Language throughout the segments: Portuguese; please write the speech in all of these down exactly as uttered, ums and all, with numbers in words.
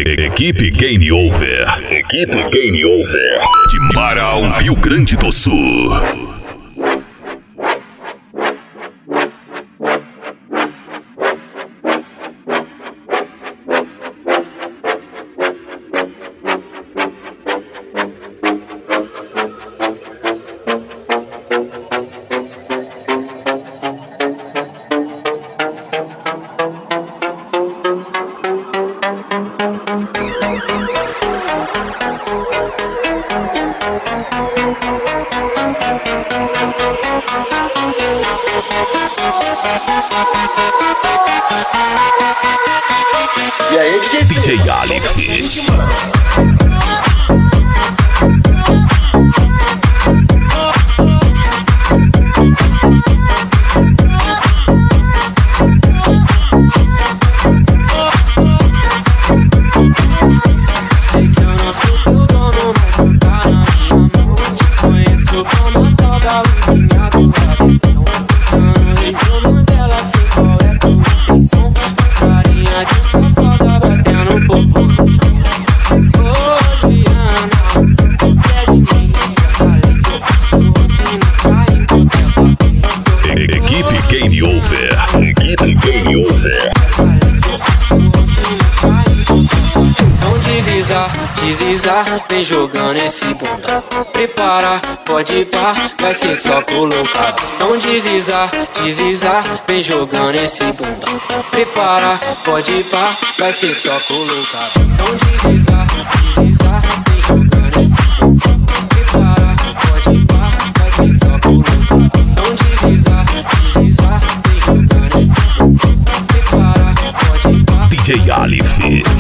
Equipe Game Over. Equipe Game Over. De Marau, Rio Grande do Sul. E aí, D J Aleph. Equipe Game Over. Equipe Game Over. Não deslizar, deslizar, vem jogando esse bunda. Prepara, pode ir pá, vai ser só colocar. Não deslizar, deslizar, vem jogando esse bunda. Prepara, pode ir pá, vai ser só colocar. Não deslizar, deslizar, vem jogando esse bunda. Prepara, pode ir pá, vai ser só colocar. Não deslizar, deslizar, vem jogando esse bunda. Prepara, pode ir pá. D J Aleph.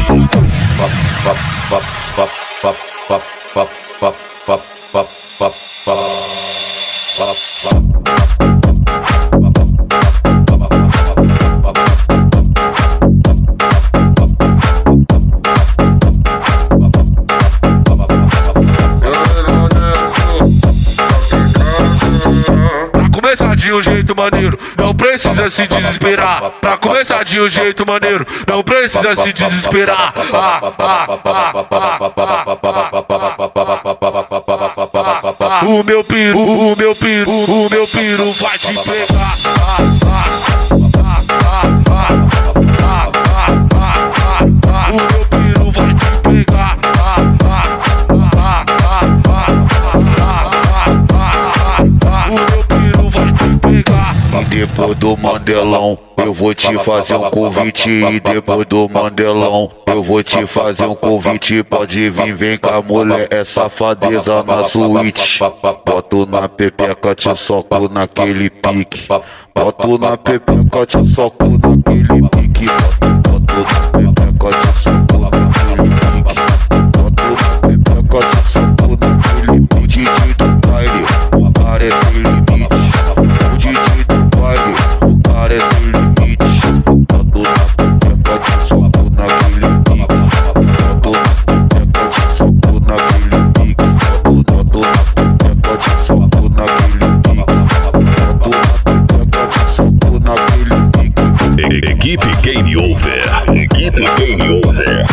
Começar de um jeito maneiro, não precisa se desesperar. Pra começar de um jeito maneiro, não precisa se desesperar. O meu piru, o meu piru, o meu piru vai te pegar. O meu piru vai te pegar. E depois do Mandelão, eu vou te fazer um convite. E depois do Mandelão, eu vou te fazer um convite. Pode vir, vem cá, mulher, é safadeza na suíte. Boto na pepeca, te soco naquele pique. Boto na pepeca, te soco naquele pique. Boto na pepeca, te soco naquele pique. Boto na pepeca, te soco naquele pique. D J do baile, parece limite. O D J do baile, parece limite. Boto na pepeca, te soco naquele pique. Boto na pepeca, te soco naquele pique. Boto na pepeca, te soco naquele pique. Boto na pepeca, te soco naquele pique. Equipe Game Over. Equipe Game Over.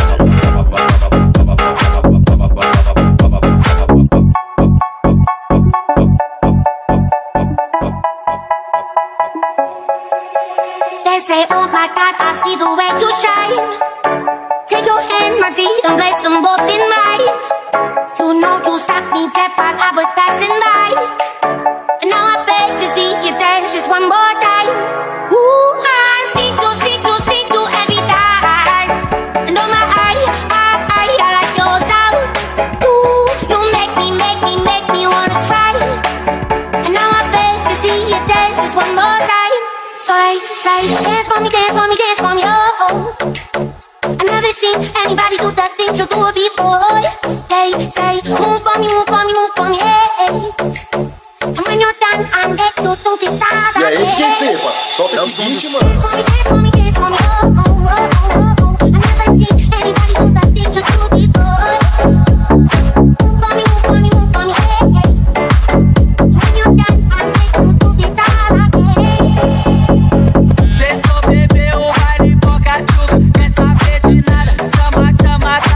They say, oh my God, I see the way you shine. Take your hand, my dear, and place them both in mine. You know you stopped me dead while I was passing by. And now I beg to see you dance just one more time. Ooh, I see you, see you, see you every time. And oh my, I, I, I, I like your style. Ooh, you make me, make me, make me wanna try. And now I beg to see you dance just one more time. So they say, dance for me, dance for me, dance for me, oh. I never seen anybody do the things you do before. They say, move for me, move for me, move for me, hey. And when you're done, I'm there to do the da da. E aí, quem fepa? Solta esse beat, mano. Dance for me, dance for me, dance for me, oh, oh, oh, oh, oh. I never seen anybody do the things you do before. Move for me, move for me, move for me, hey. And when you're done, I'm there to do the da da, hey. Sextou, bebeu, vai de boca, tchuga. Quer saber de nada? Chama, chama,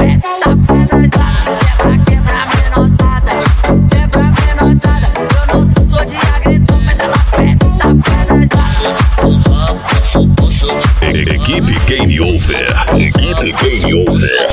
pede, tá quebra, quebra menosada, quebra menosada. Eu não sou de agressão, mas ela pede, tá Equipe Game Over. Equipe Game Over.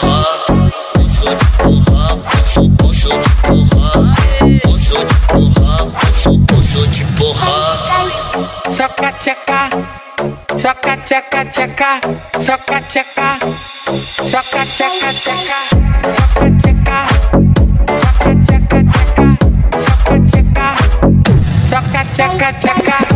Soca tcheca, soca tcheca tcheca, soca tcheca, soca tcheca tcheca, soca tcheca, soca tcheca tcheca, soca tcheca, soca tcheca tcheca.